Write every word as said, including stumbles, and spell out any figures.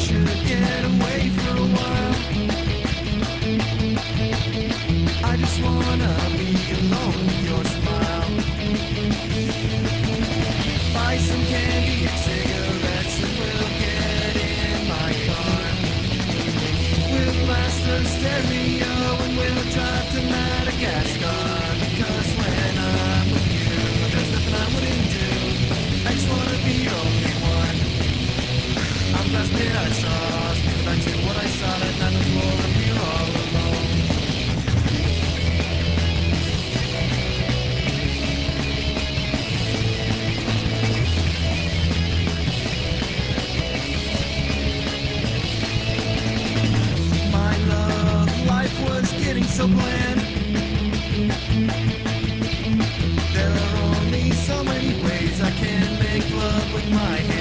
should get away for a while. I just wanna be alone with your smile. Buy some candy and cigarettes and we'll get in my car. We'll blast the stereo and we'll drive to Madagascar. Because when I'm with you, there's nothing I wouldn't do. I just wanna be your only one. I'm glad that I saw, think back to what I saw that night before and we were all alone. My love, life was getting so bland. There are only so many ways I can make love with my hands.